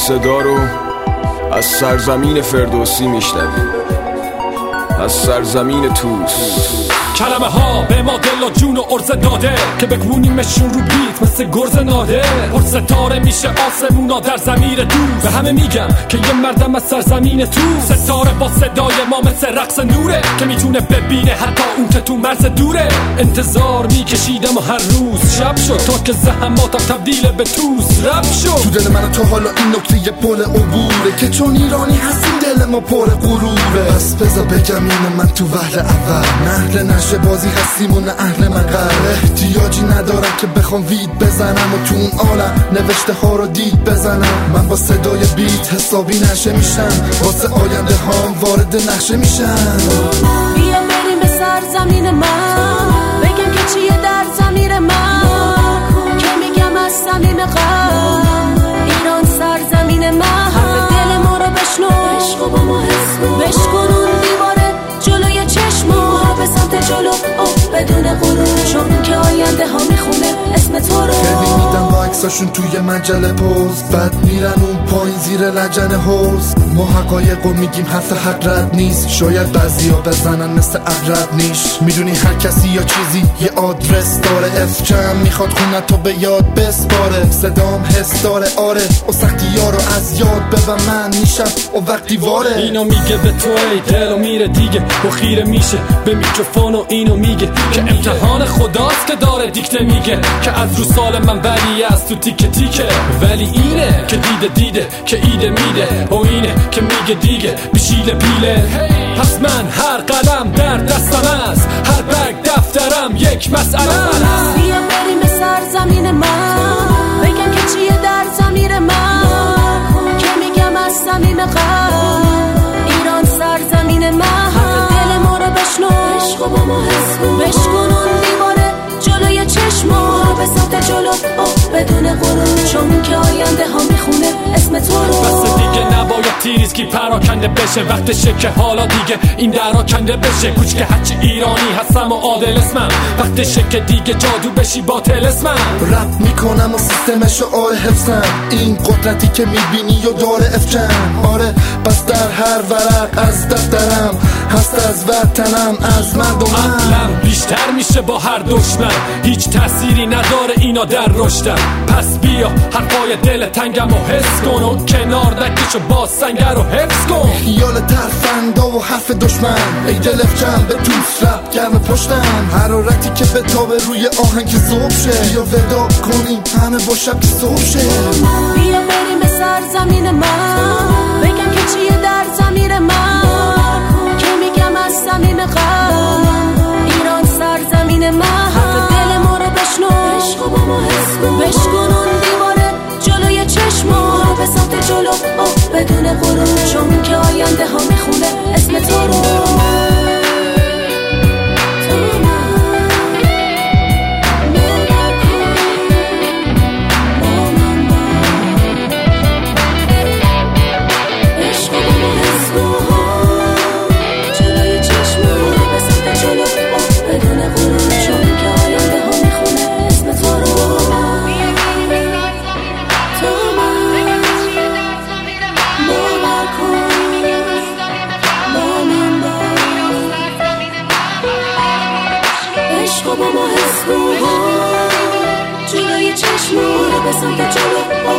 صدا رو از سرزمین فردوسی میشنویم، از سرزمین توس. کلمه ها به ما دل و جون و عرض داده که بگونیمشون رو بیت مثل گرز ناده. پر ستاره میشه آسمونا در ضمیر دوست. به همه میگم که یه مردم از سرزمین توس. ستاره با صدای ما مثل رقص نوره که میتونه ببینه حتی اون که تو مرز دوره. انتظار میکشیدم و هر روز شب شد تا که زحماتم تبدیل به توس رب شد. تو دل من تو حالا این نکته یه پل عبوره که چون ایرانی هستیم دل ما پر غروره. بس بذار بگم این من تو وهله اول نهل نشه بازی هستیم و نه اهل مقر. احتیاجی ندارم که بخوام وید بزنم و تو اون عالم نوشته ها رو دید بزنم. من با صدای بیت حسابی نشه میشم، واسه آینده هام وارد نقشه میشم. بیا بریم به سرزمین من، بگم که چیه در ضمیر من، که میگم از صمیم قلب ایران سرزمین من. حرف دل ما رو بشنو، عشق با ما حس کن، بشکن اون دیواره جلوی چشما به سمت جلو بدون غرور، چون که آینده ها میخونه اسم تو رو. خیلی میدن با عکساشون توی مجله پوز، بعد میرن اون پایین زیر لجن حوز. ما حقایقو میگیم حرف حق رد نیست، شاید بعضیا بزنن مثل عقرب نیش. میدونی هر کسی یا چیزی یه آدرس داره، اف چم میخواد خونه تو به یاد بسپاره. صدام حس داره آره و سختی ها رو از یاد ببر من میشم و وقتی واره. اینو میگه به تو ای دل و میره دیگه و خیره میشه به میکروفون و اینو میگه که امتحان خداست که داره دیکته میگه که از رو سال من ولی از تو تیکه تیکه. ولی اینه که دیده که ایده میده و اینه که میگه دیگه بشیله پیله. پس من هر قلم در دستم است، هر برگ دفترم یک مسئله است. بیا بریم به سرزمین من، بگم که چیه در ضمیر من، که میگم از صمیم قلب ایران سرزمین من. حرف دل ما رو بشنو، عشق با ما حس کن، بشکن اون دیواره جلوی چشما به سمت جلو بدون غرور، چون که آینده ها میخونه اسم تو رو. بس دیگه نباید تیریزکی پراکنده بشه، وقتشه که حالا دیگه این درا کنده بشه. کوچ که هرچی ایرانی هستم و عادل اسمم، وقتشه که دیگه جادو بشی باطل اسمم. رپ میکنم و سیستمشو آره حفظم، این قدرتی که میبینی و داره افجم. آره بس در هر ورق از دفترم هست از وطنم از مردمم. عقلم بیشتر میشه با هر دشمن، هیچ تأثیری نداره اینا در رشدم. پس بیا حرفای دل تنگم و حس کن و کنار نکشو با سنگر رو حفظ کن. خیال ترفندا و حرف دشمن، ای دل افجم به توس رپ گرم پشتم. حرارتی که به تابه روی آهنگ صبح شه، بیا ودا کنیم همه با شب که صبح شه. بیا بریم به سرزمین من، بگم که چیه در ضمیر من، که میگم از صمیم قلب ایران سرزمین من. حرف دل ما رو بشنو، عشق با ما حس کن، بشکن اون دیواره جلوی چشما به سمت جلو بدون غرور، چون که آینده ها میخونه اسم تو رو. با ما حس کن، جلوی چشم رو به سمت جلو